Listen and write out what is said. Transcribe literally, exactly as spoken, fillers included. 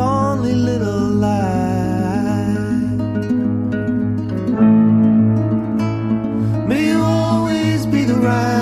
lonely little light. May you always be the right